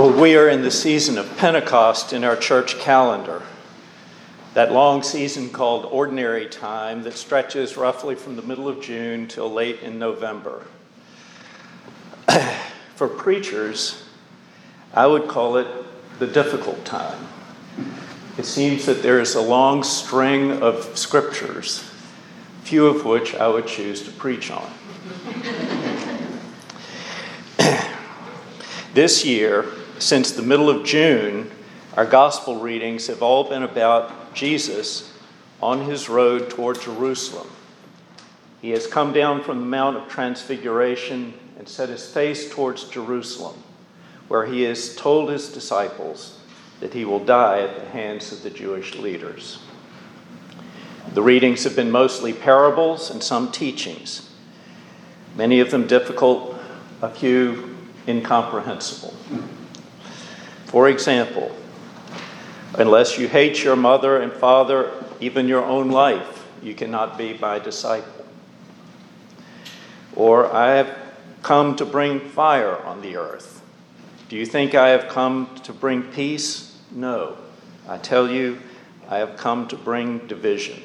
Well, we are in the season of Pentecost in our church calendar, that long season called Ordinary Time that stretches roughly from the middle of June till late in November. For preachers, I would call it the difficult time. It seems that there is a long string of scriptures, few of which I would choose to preach on. This year, since the middle of June, our gospel readings have all been about Jesus on his road toward Jerusalem. He has come down from the Mount of Transfiguration and set his face towards Jerusalem, where he has told his disciples that he will die at the hands of the Jewish leaders. The readings have been mostly parables and some teachings, many of them difficult, a few incomprehensible. For example, unless you hate your mother and father, even your own life, you cannot be my disciple. Or, I have come to bring fire on the earth. Do you think I have come to bring peace? No. I tell you, I have come to bring division.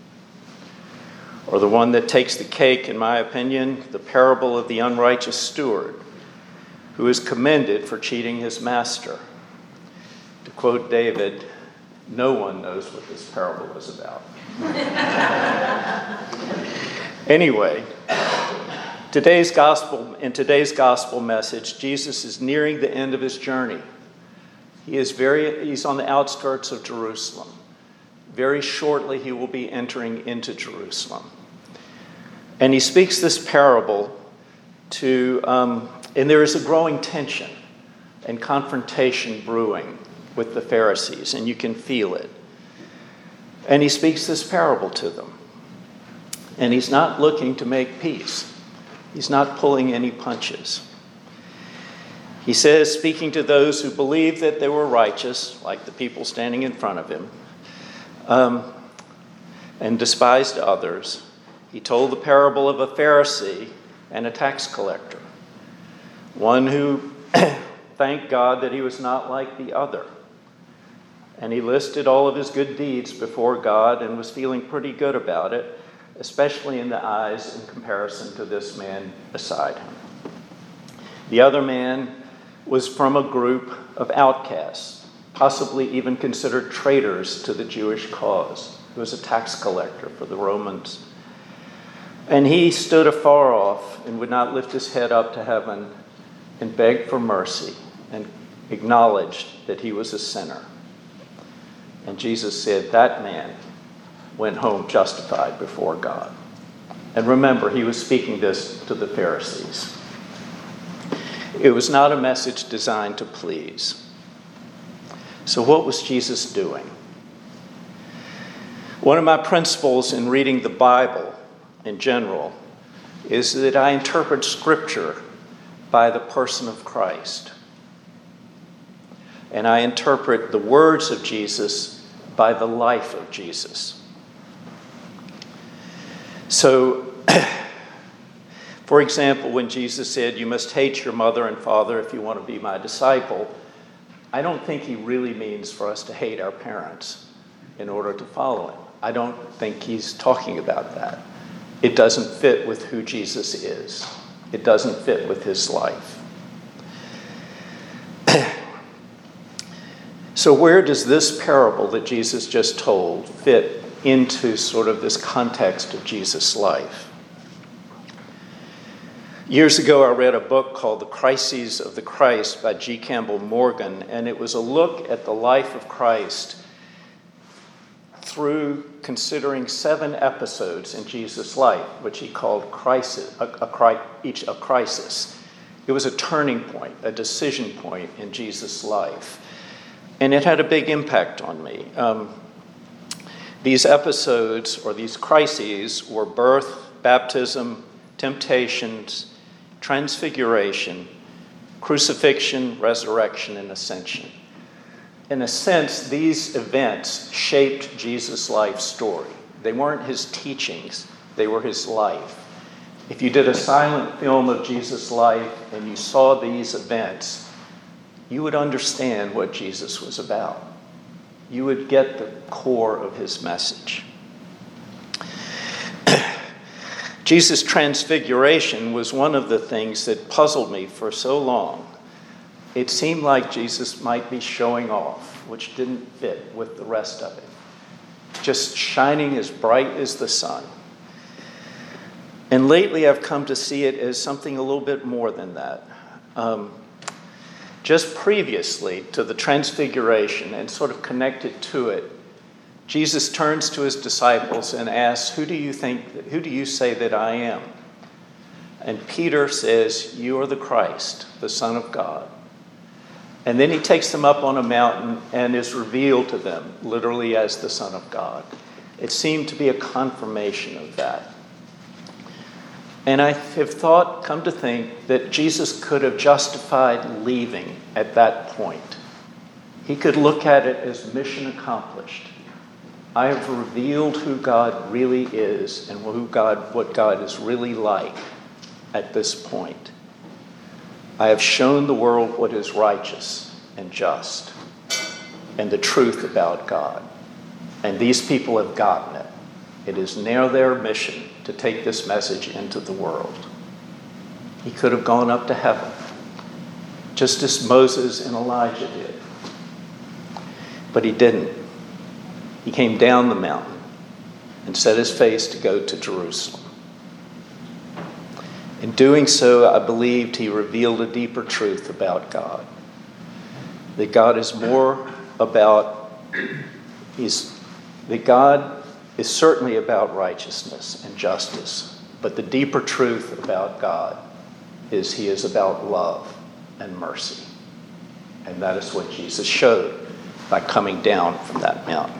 Or the one that takes the cake, in my opinion, the parable of the unrighteous steward, who is commended for cheating his master. To quote David, no one knows what this parable is about. Anyway, in today's gospel message, Jesus is nearing the end of his journey. He's on the outskirts of Jerusalem. Very shortly, he will be entering into Jerusalem. And he speaks this parable and there is a growing tension and confrontation brewing with the Pharisees, and you can feel it. And he speaks this parable to them. And he's not looking to make peace. He's not pulling any punches. He says, speaking to those who believed that they were righteous, like the people standing in front of him, and despised others, he told the parable of a Pharisee and a tax collector, one who thanked God that he was not like the other. And he listed all of his good deeds before God and was feeling pretty good about it, especially in the eyes in comparison to this man beside him. The other man was from a group of outcasts, possibly even considered traitors to the Jewish cause. He was a tax collector for the Romans. And he stood afar off and would not lift his head up to heaven and beg for mercy and acknowledged that he was a sinner. And Jesus said that man went home justified before God. And remember, he was speaking this to the Pharisees. It was not a message designed to please. So what was Jesus doing? One of my principles in reading the Bible in general is that I interpret Scripture by the person of Christ. And I interpret the words of Jesus by the life of Jesus. So, for example, when Jesus said, you must hate your mother and father if you want to be my disciple, I don't think he really means for us to hate our parents in order to follow him. I don't think he's talking about that. It doesn't fit with who Jesus is. It doesn't fit with his life. So where does this parable that Jesus just told fit into sort of this context of Jesus' life? Years ago, I read a book called The Crises of the Christ by G. Campbell Morgan, and it was a look at the life of Christ through considering 7 episodes in Jesus' life, which he called each a crisis. It was a turning point, a decision point in Jesus' life. And it had a big impact on me. These episodes, or these crises, were birth, baptism, temptations, transfiguration, crucifixion, resurrection, and ascension. In a sense, these events shaped Jesus' life story. They weren't his teachings, they were his life. If you did a silent film of Jesus' life and you saw these events, you would understand what Jesus was about. You would get the core of his message. Jesus' transfiguration was one of the things that puzzled me for so long. It seemed like Jesus might be showing off, which didn't fit with the rest of it. Just shining as bright as the sun. And lately I've come to see it as something a little bit more than that. Just previously to the transfiguration and sort of connected to it, Jesus turns to his disciples and asks, who do you say that I am? And Peter says, you are the Christ, the Son of God. And then he takes them up on a mountain and is revealed to them, literally as the Son of God. It seemed to be a confirmation of that. And I have come to think that Jesus could have justified leaving at that point. He could look at it as mission accomplished. I have revealed who God really is and what God is really like at this point. I have shown the world what is righteous and just and the truth about God. And these people have gotten it. It is now their mission to take this message into the world. He could have gone up to heaven, just as Moses and Elijah did. But he didn't. He came down the mountain and set his face to go to Jerusalem. In doing so, I believed he revealed a deeper truth about God. That God is God is certainly about righteousness and justice, but the deeper truth about God is he is about love and mercy. And that is what Jesus showed by coming down from that mountain.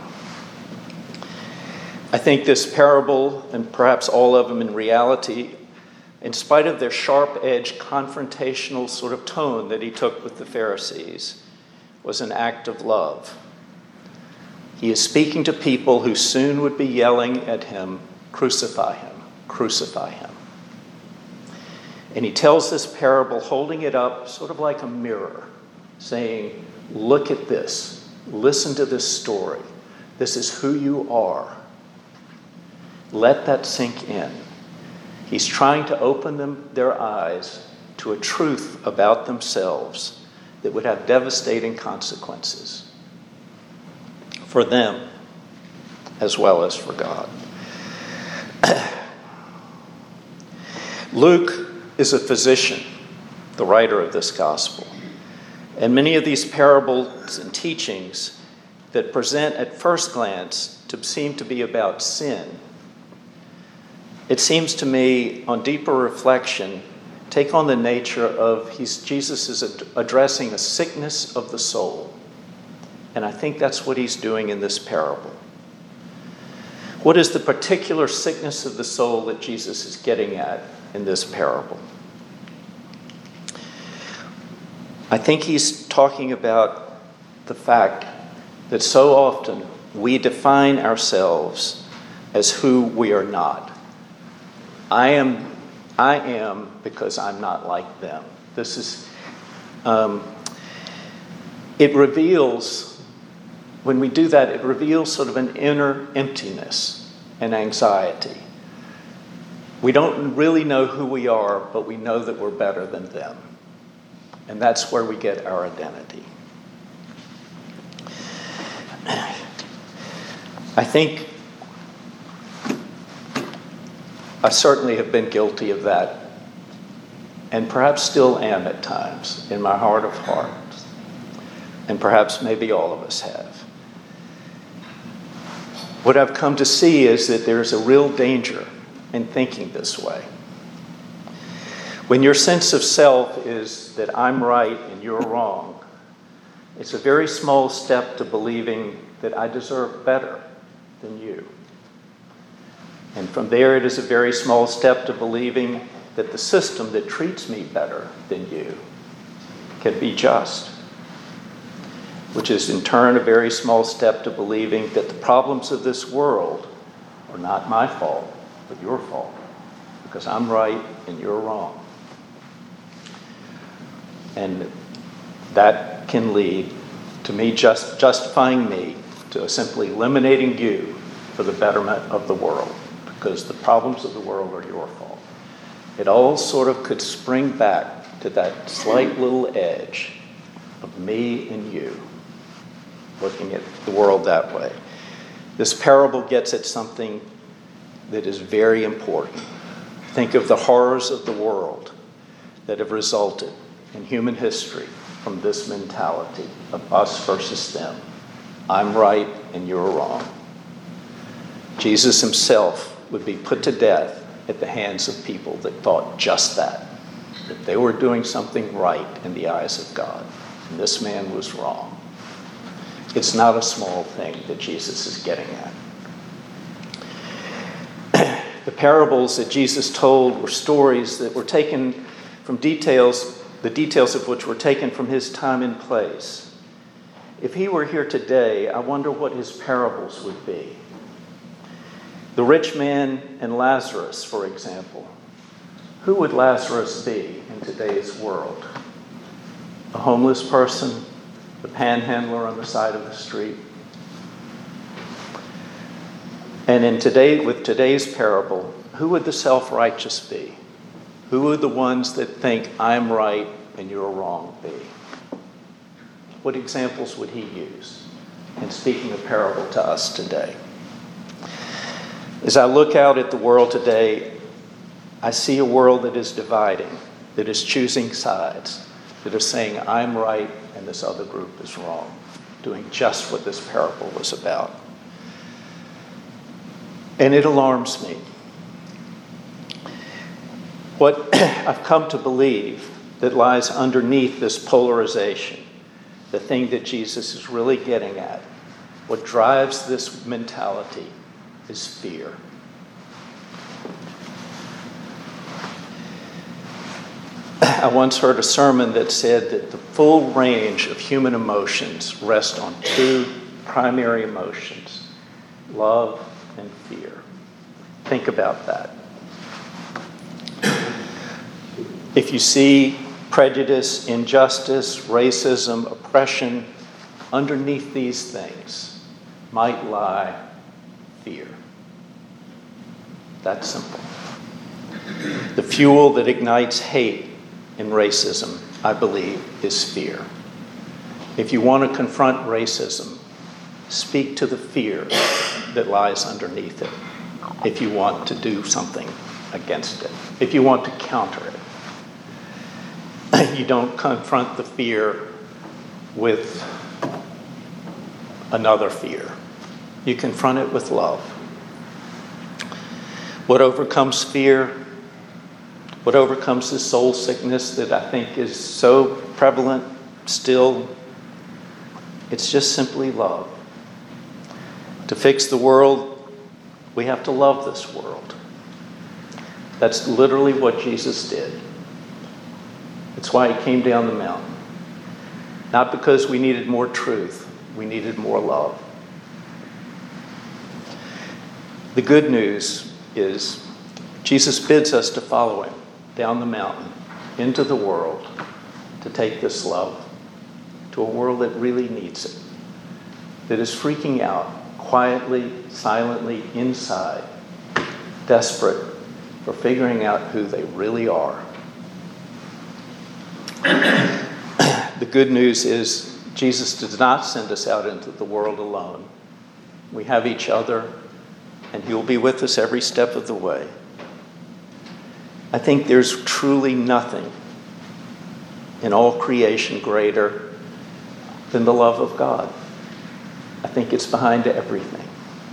I think this parable, and perhaps all of them in reality, in spite of their sharp-edged, confrontational sort of tone that he took with the Pharisees, was an act of love. He is speaking to people who soon would be yelling at him, crucify him, crucify him. And he tells this parable, holding it up sort of like a mirror, saying, look at this, listen to this story. This is who you are. Let that sink in. He's trying to open their eyes to a truth about themselves that would have devastating consequences for them as well as for God. Luke is a physician, the writer of this gospel. And many of these parables and teachings that present at first glance to seem to be about sin, it seems to me, on deeper reflection, take on the nature of Jesus is addressing a sickness of the soul. And I think that's what he's doing in this parable. What is the particular sickness of the soul that Jesus is getting at in this parable? I think he's talking about the fact that so often we define ourselves as who we are not. I am because I'm not like them. This is, it reveals, when we do that, it reveals sort of an inner emptiness and anxiety. We don't really know who we are, but we know that we're better than them. And that's where we get our identity. I think I certainly have been guilty of that, and perhaps still am at times in my heart of hearts, and perhaps maybe all of us have. What I've come to see is that there's a real danger in thinking this way. When your sense of self is that I'm right and you're wrong, it's a very small step to believing that I deserve better than you. And from there, it is a very small step to believing that the system that treats me better than you can be just, which is in turn a very small step to believing that the problems of this world are not my fault, but your fault, because I'm right and you're wrong. And that can lead to me justifying me to simply eliminating you for the betterment of the world, because the problems of the world are your fault. It all sort of could spring back to that slight little edge of me and you looking at the world that way. This parable gets at something that is very important. Think of the horrors of the world that have resulted in human history from this mentality of us versus them. I'm right and you're wrong. Jesus himself would be put to death at the hands of people that thought just that they were doing something right in the eyes of God, and this man was wrong. It's not a small thing that Jesus is getting at. The parables that Jesus told were stories that were taken from the details of which were taken from his time and place. If he were here today, I wonder what his parables would be. The rich man and Lazarus, for example. Who would Lazarus be in today's world? A homeless person? The panhandler on the side of the street? And with today's parable, who would the self-righteous be? Who would the ones that think I'm right and you're wrong be? What examples would he use in speaking a parable to us today? As I look out at the world today, I see a world that is dividing, that is choosing sides, that is saying I'm right and this other group is wrong, doing just what this parable was about. And it alarms me. What I've come to believe that lies underneath this polarization, the thing that Jesus is really getting at, what drives this mentality is fear. I once heard a sermon that said that the full range of human emotions rest on two primary emotions, love and fear. Think about that. If you see prejudice, injustice, racism, oppression, underneath these things might lie fear. That's simple. The fuel that ignites hate and racism, I believe, is fear. If you want to confront racism, speak to the fear that lies underneath it. If you want to do something against it, if you want to counter it, you don't confront the fear with another fear. You confront it with love. What overcomes fear? What overcomes this soul sickness that I think is so prevalent still? It's just simply love. To fix the world, we have to love this world. That's literally what Jesus did. That's why he came down the mountain. Not because we needed more truth, we needed more love. The good news is Jesus bids us to follow him down the mountain into the world to take this love to a world that really needs it, that is freaking out quietly, silently, inside, desperate for figuring out who they really are. The good news is Jesus does not send us out into the world alone. We have each other, and he'll be with us every step of the way. I think there's truly nothing in all creation greater than the love of God. I think it's behind everything.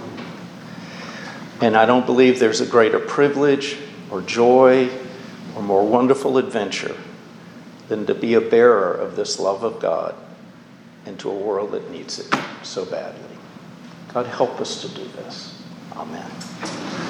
And I don't believe there's a greater privilege or joy or more wonderful adventure than to be a bearer of this love of God into a world that needs it so badly. God, help us to do this. Amen.